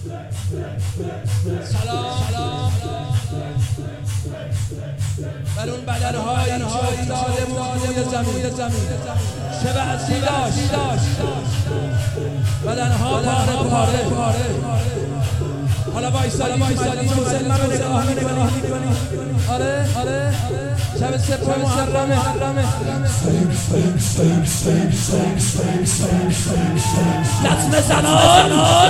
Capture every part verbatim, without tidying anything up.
سلام بر اون بدنهایی که افتاده بود روی زمین، شبه هستی داشت، بدنها پاره پاره. حالا وایسادی مسلم من نگاه میکنی. آره شب سپر محرمه. لطمه زنان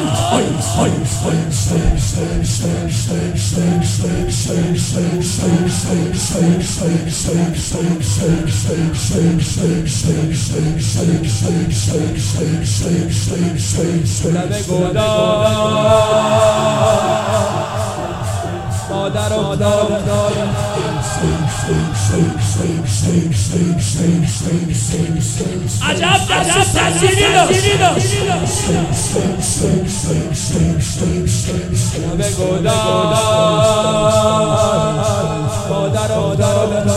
لبه گودار مادر افتاد عجب دست تسیری داشت لبه گودار مادر افتاد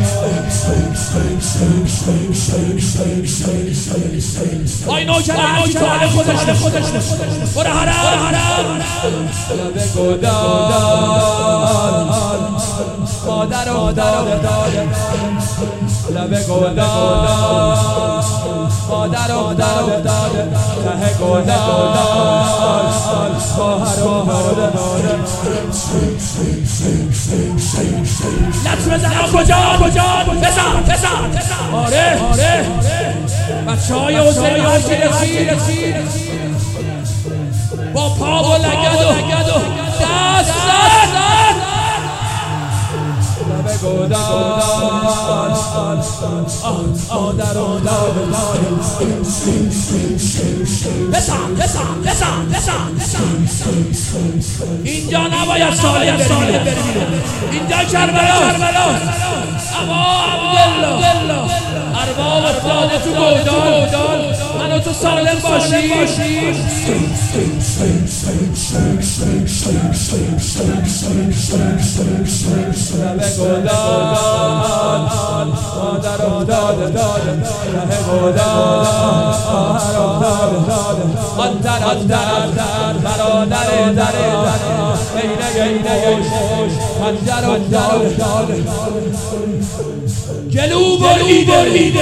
وای نوکر هرکی کار خودش برو حرم لبه گودار مادر افتاد لبه گودار مادر افتاد ته گودار خواهر افتاد لطمه زنان کجا بزن آره بچه های حسینی ها که رسید با پا و لگد و دست لبه گودار مادر افتاد بسن اینجا نباید سالی بری اینجا کربلا اما عبدالله ارباب افتاده تو گودال منو تو سالم باشی لبه گودار مادر افتاد لبه گودار افتاد برادر عینه خوش خنجر افتاد گلو بریده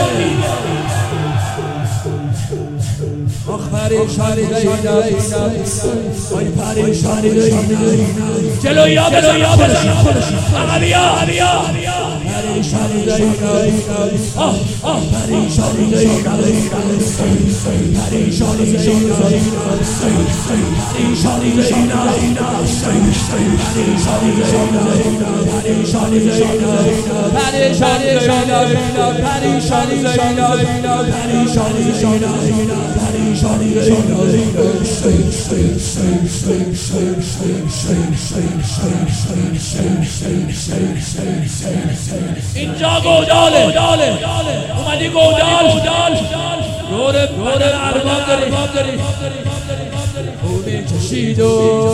آخ پریشانی دینا آی پریشانی دینا جلوی یا بزن آقا بیا پریشانی دینا آه آه پریشانی دینا پریشانی دینا پریشانی دینا پریشانی دینا پریشانی دینا پریشانی دینا پریشانی دینا پریشانی دینا اینجا گوداله اومدی گودال دور ارباب داری او میکشید و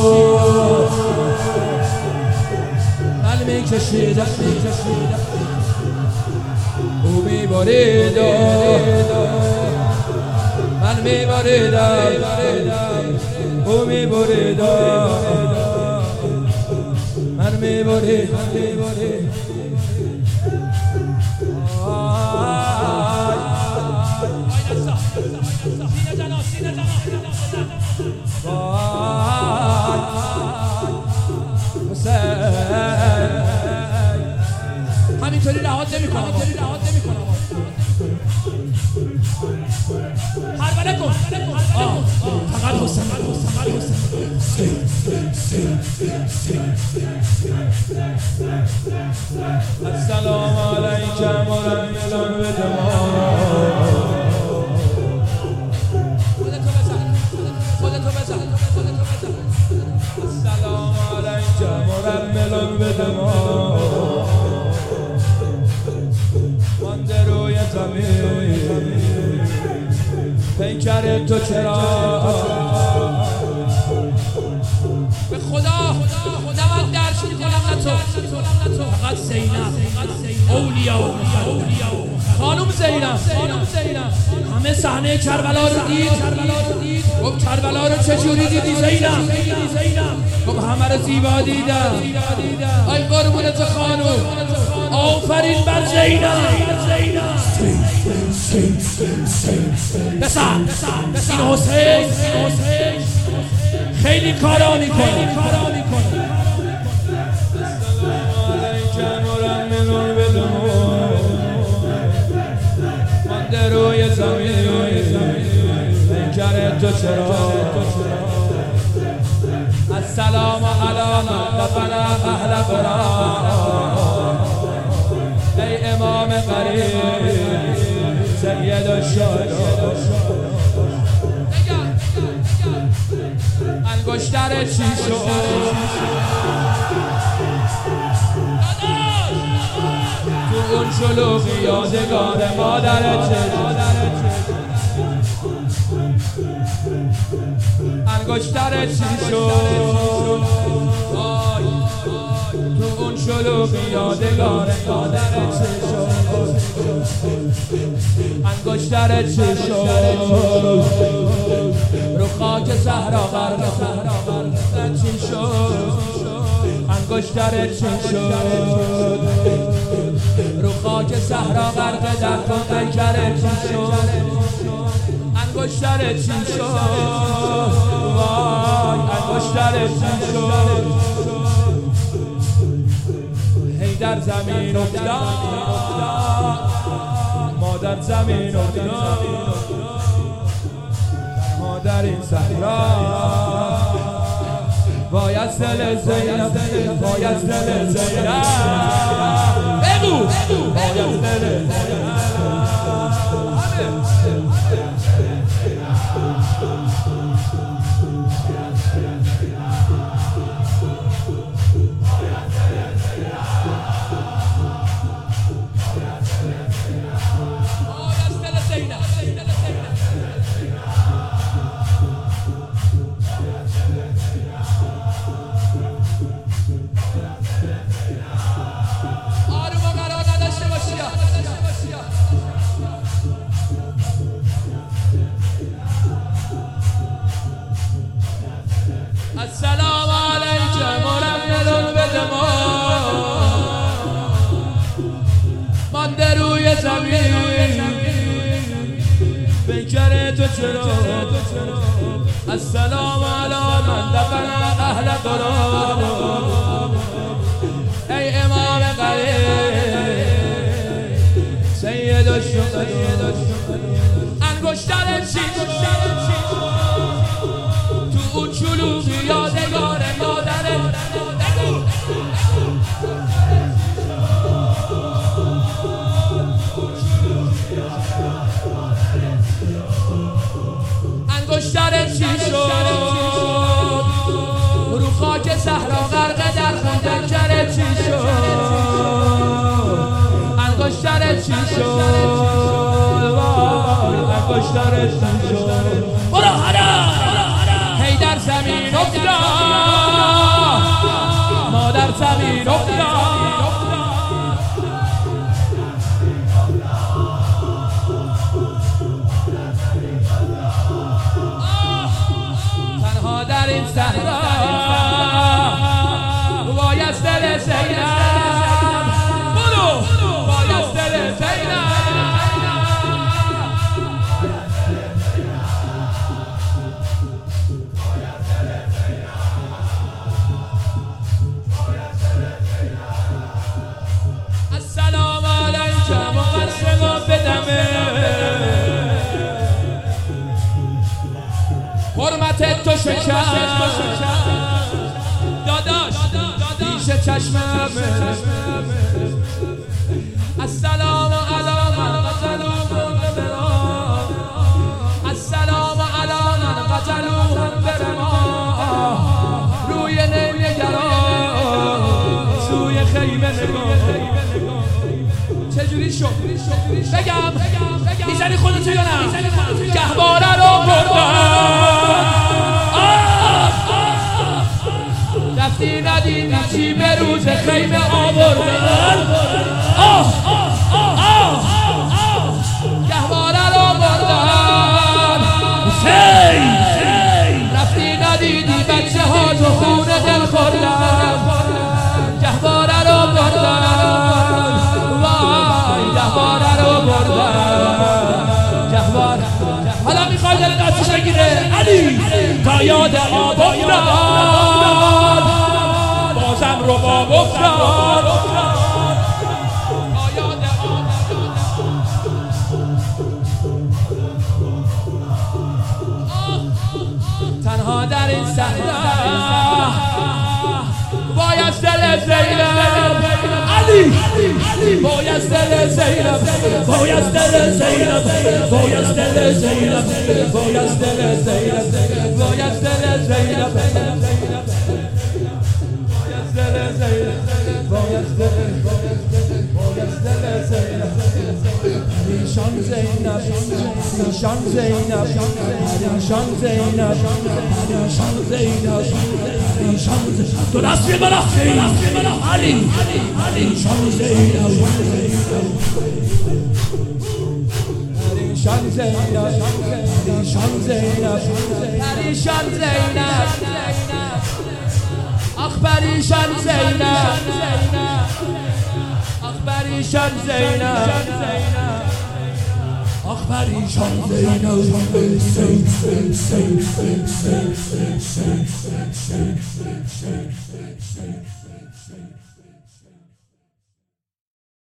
من میکشیدم او میبارید من میبریدم او میبریدم من میبریدم همینطوری رهات نمیکنم حربله کن فقط حسن السلام علیکم و رحمتون به خودتو بزن السلام علیکم و رحمتون به مانده روی زمین پیکر تو چرا به خدا نمک درش میکنم نه تو فقط زینب اولیا خانم زینب همه صحنه کربلا رو دید. گفت کربلا رو چجوری دیدی زینب؟ گفت همه رو زیبا دیدم. ای قربونت خانم، آفرین بر زینب. بسر این حسین خیلی کارا میکنه. مانده روی زمین پیکر تو چرا؟ السلام علی من دفن اهل قرآن. ای امام قریب سید الشهدا، انگشتر چی شد؟ تو اون شلوغی یادگار مادرت چه شد؟ انگشتر چی شد؟ تو اون شلوغی یادگار مادرت چه شد؟ انگشتر چی شد؟ رو خاک صحرا غرق چی شد؟ انگشتر چی شد؟ رو خاک صحرا غرق در پیکر چی شد؟ انگشتر چی شد؟ وای انگشتر چی شد؟ هی در زمین افتاد، مادر زمین افتاد، مادر این صحرا. وای از دل زینب، وای از دل زینب، بگو وای از دل زینب. السلام علیکم مرمل بدمان، مانده روی زمین پیکر تو چرا؟ السلام علی من دفن اهل قرآن. ای امام قریب سید الشهدا، انگشتر چی تو اون شلوغی یادگار مادرت؟ انگشتر چی شد؟ رو خاک صحرا غرق در خون پیکر چی شد؟ انگشتر چی شد؟ وای انگشتر چی شد؟ برو حرام هی در زمین افتاد، مادر زمین افتاد. تنها در این صحرا وای از دل زینب، برو وای از دل زینب. السلام علیکم مقسم بدمه، حرمت تو شکر داداش پیش چشممه. السلام علی من قتلوهم برما، السلام علی من قتلوهم برما. روی نمیگران سوی خیمه نگاه. چجوری شد؟ بگم میزنی خودتو یا نه؟ گهواره رو بردن، رفتی ندیدی چی به روز خیمه آوردن. آه آه آه تا یاد آب افتاد بازم رباب افتاد تنها در این صحرا بایست دل زینب علی بایست دل زینب بایست دل زینب بایست دل زینب بایست دل زینب بایست دل زینب بایست دل زینب بایست دل بایست دل زینب پریشان زینب پریشان زینب پریشان زینب پریشان زینب پریشان زینب دو دست ببرا علی پریشان زینب پریشان زینب پریشان زینب پریشان زینب آخ پریشان زینب آخ پریشان زینب آخ پریشان زینب